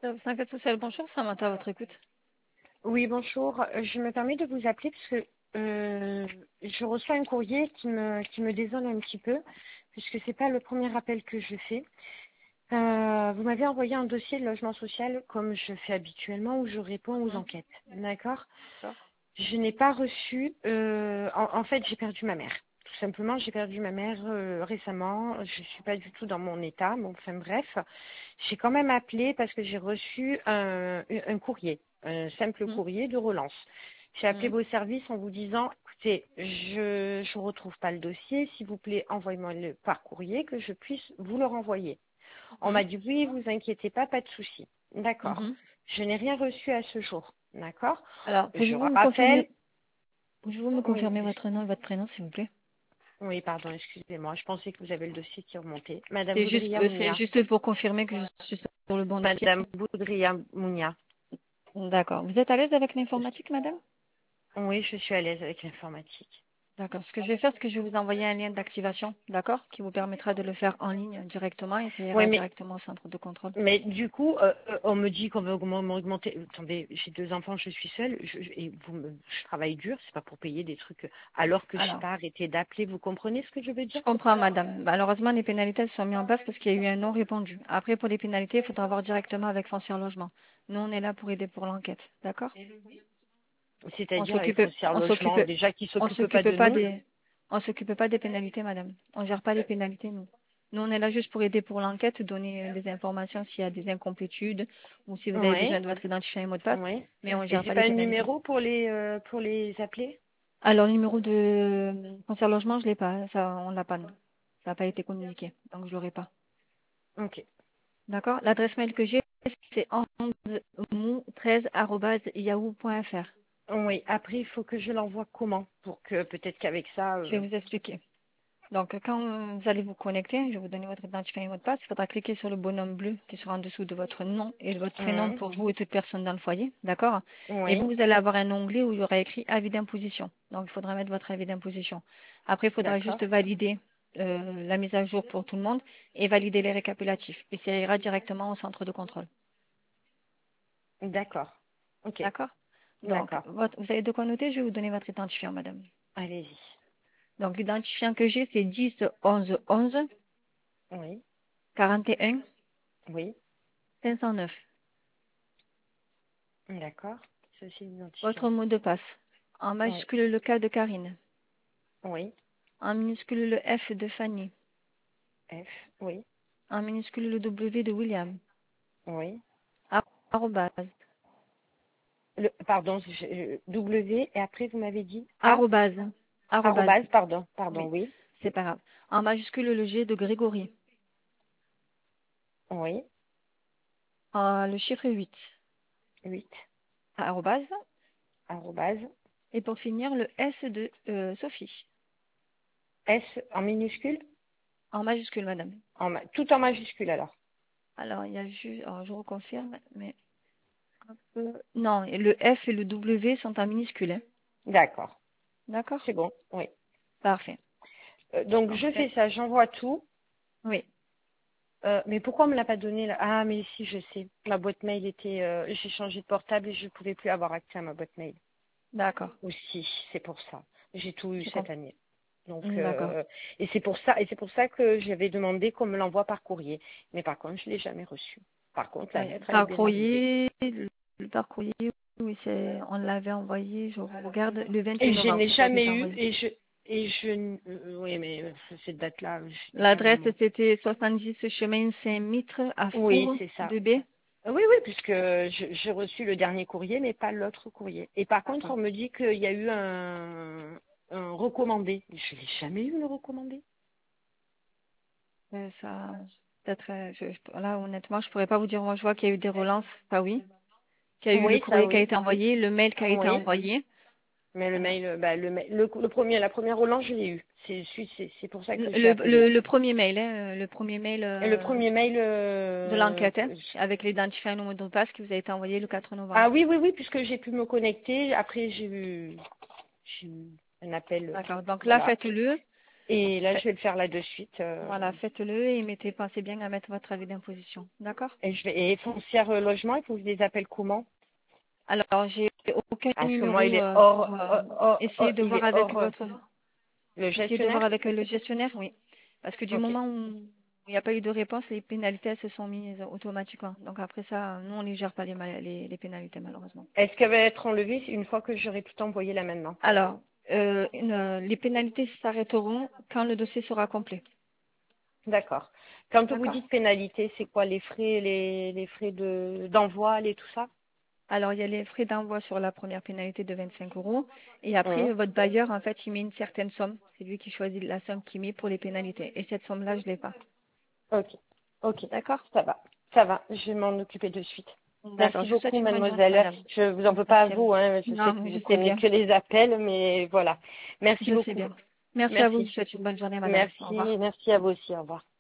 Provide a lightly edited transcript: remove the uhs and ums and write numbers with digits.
Service social, bonjour, Samantha, à votre écoute. Oui, bonjour. Je me permets de vous appeler parce que je reçois un courrier qui me désole un petit peu, puisque c'est pas le premier appel que je fais. Vous m'avez envoyé un dossier de logement social comme je fais habituellement où je réponds aux enquêtes. D'accord? D'accord. Je n'ai pas reçu. En fait, j'ai perdu ma mère. Tout simplement, j'ai perdu ma mère récemment. Je suis pas du tout dans mon état. Bon, enfin bref, j'ai quand même appelé parce que j'ai reçu un courrier, un simple Mhm. courrier de relance. J'ai appelé Mhm. vos services en vous disant, écoutez, je retrouve pas le dossier. S'il vous plaît, envoyez-moi le par courrier que je puisse vous le renvoyer. On Mhm. m'a dit oui, vous inquiétez pas, pas de souci. D'accord. Mhm. Je n'ai rien reçu à ce jour. D'accord. Alors, Je rappelle. pouvez-vous me Oui, confirmer votre nom et votre prénom, s'il vous plaît? oui, pardon, excusez-moi. Je pensais que vous avez le dossier qui remontait. Madame C'est juste, Boudria c'est Mounia. juste pour confirmer que je suis sur le bon dossier. Madame Boudria Mounia. D'accord. Vous êtes à l'aise avec l'informatique, madame? Oui, je suis à l'aise avec l'informatique. D'accord. Ce que je vais faire, c'est que je vais vous envoyer un lien d'activation, d'accord, qui vous permettra de le faire en ligne directement et ça Oui, ira directement au centre de contrôle. mais du coup, on me dit qu'on va m'augmenter. Attendez, j'ai 2 enfants, je suis seule, et je travaille dur, c'est pas pour payer des trucs alors que j'ai Alors, pas arrêté d'appeler. Vous comprenez ce que je veux je dire? comprends, madame. Malheureusement, les pénalités elles sont mises en place parce qu'il y a eu un non répondu. Après, pour les pénalités, il faudra voir directement avec Foncière Logement. Nous, on est là pour aider pour l'enquête, d'accord? On C'est-à-dire avec s'occupe, foncière on s'occupe, logement, déjà qui on s'occupe pas s'occupe de pas nous. des, on s'occupe pas des pénalités, madame. On gère pas les pénalités, nous. Nous, on est là juste pour aider pour l'enquête, donner des informations s'il y a des incomplétudes ou si vous avez besoin Oui, de votre identifiant et mot de passe, oui. mais on Et gère j'ai pas pas les un pénalités. numéro pour les appeler? Alors, le numéro de concert logement, je l'ai pas. Ça, on l'a pas, non. Ça n'a pas été communiqué, donc je l'aurai pas. Ok. D'accord? L'adresse mail que j'ai, c'est 11mou13@yahoo.fr. Oui, après, il faut que je l'envoie comment? Pour que peut-être qu'avec ça. Je vais vous expliquer. Donc, quand vous allez vous connecter, je vais vous donner votre identifiant et mot de passe. Il faudra cliquer sur le bonhomme bleu qui sera en dessous de votre nom et de votre prénom Hum, pour vous et toute personne dans le foyer. D'accord? Et oui, vous allez avoir un onglet où il y aura écrit avis d'imposition. Donc, il faudra mettre votre avis d'imposition. Après, il faudra d'accord. juste valider la mise à jour pour tout le monde et valider les récapitulatifs. Et ça ira directement au centre de contrôle. D'accord. Ok, D'accord? Donc, d'accord. vous avez de quoi noter? Je vais vous donner votre identifiant, madame. Allez-y. Donc, l'identifiant que j'ai, c'est 10 11 11 Oui, 41 oui, 509. d'accord. Ceci identifiant. Votre mot de passe. En Oui, majuscule le K de Karine. oui, En minuscule le F de Fanny. F, oui, En minuscule le W de William. oui. Arrobase. Pardon, W, et après vous m'avez dit A, Arrobase. Arrobase. arrobase, pardon, Oui, oui, c'est pas grave. En majuscule le G de Grégory. oui, Le chiffre 8. 8, Arrobase. arrobase, Et pour finir, le S de Sophie. S en minuscule, En majuscule, madame. tout en majuscule alors. Alors, il y a juste. Alors, je reconfirme, mais. Non, et le F et le W sont en minuscule, hein. D'accord, D'accord? c'est bon, oui. Parfait. Donc Donc, je fais ça, j'envoie tout. oui, Mais pourquoi on me l'a pas donné là? Ah, mais si, je sais. Ma boîte mail était. J'ai changé de portable et je ne pouvais plus avoir accès à ma boîte mail. d'accord. Aussi, c'est pour ça. J'ai tout eu Je cette comprends. année. Donc, D'accord. et c'est pour ça que j'avais demandé qu'on me l'envoie par courrier. Mais par contre, je l'ai jamais reçu. Par contre, la lettre, elle est Par bien arrivée. courrier, par courrier, oui, on l'avait envoyé, je regarde, le 28 Et je novembre, n'ai ça avait jamais été eu. envoyé. Oui, mais cette date-là, j'étais quand L'adresse, même. c'était 70 chemin Saint-Mitre à Oui, Four c'est ça. de B. Oui, oui, puisque j'ai reçu le dernier courrier, mais pas l'autre courrier. Et par contre, D'accord. on me dit qu'il y a eu un recommandé. Je n'ai jamais eu le recommandé. Ça, peut-être, là, honnêtement, je pourrais pas vous dire. Moi, je vois qu'il y a eu des relances, ça oui. Qu'il y a eu le Oui, ça courrier qui a oui. été envoyé, le mail qui a été Oui. envoyé. Mais le Euh, mail, la première relance, je l'ai eu. C'est pour ça que j'ai appelé. le premier mail, hein, le premier mail Et le premier mail, de l'enquête, hein, avec l'identifiant et le mot de passe qui vous a été envoyé le 4 ah novembre. oui, oui, oui, puisque j'ai pu me connecter. Après, j'ai eu un appel, D'accord. Donc là, voilà. faites-le. Et là, je vais le faire là de suite. Voilà, faites-le et pensez bien à mettre votre avis d'imposition. D'accord? Et foncière logement, il faut que je les appelle comment? Alors, j'ai aucun Parce que moi, il numéro est pour essayer de il voir est avec hors votre le essayez de voir gestionnaire. avec le gestionnaire, oui. Parce que du Ok. moment où il n'y a pas eu de réponse, les pénalités elles se sont mises automatiquement. Donc après ça, nous on ne les gère pas les pénalités malheureusement. Est-ce qu'elle va être enlevée une fois que j'aurai tout envoyé là maintenant? Alors, les pénalités s'arrêteront quand le dossier sera complet. D'accord. Quand vous D'accord? dites pénalité, c'est quoi les frais d'envoi, tout ça? Alors, il y a les frais d'envoi sur la première pénalité de 25 euros. Et après, Hum. votre bailleur, en fait, il met une certaine somme. C'est lui qui choisit la somme qu'il met pour les pénalités. Et cette somme-là, je ne l'ai pas. Ok. Ok. D'accord? Ça va. Ça va. Je vais m'en occuper de suite. D'accord. Merci Je vous souhaite beaucoup, une bonne journée, mademoiselle. madame. Je vous en veux pas à Merci à vous, vous. hein. Je sais Non, que je vous sais prenez bien. que les appels, mais voilà. Merci Je sais beaucoup. bien. Merci à vous. Je vous Merci. souhaite une bonne journée, madame. Au Merci. revoir. Merci à vous aussi. Au revoir.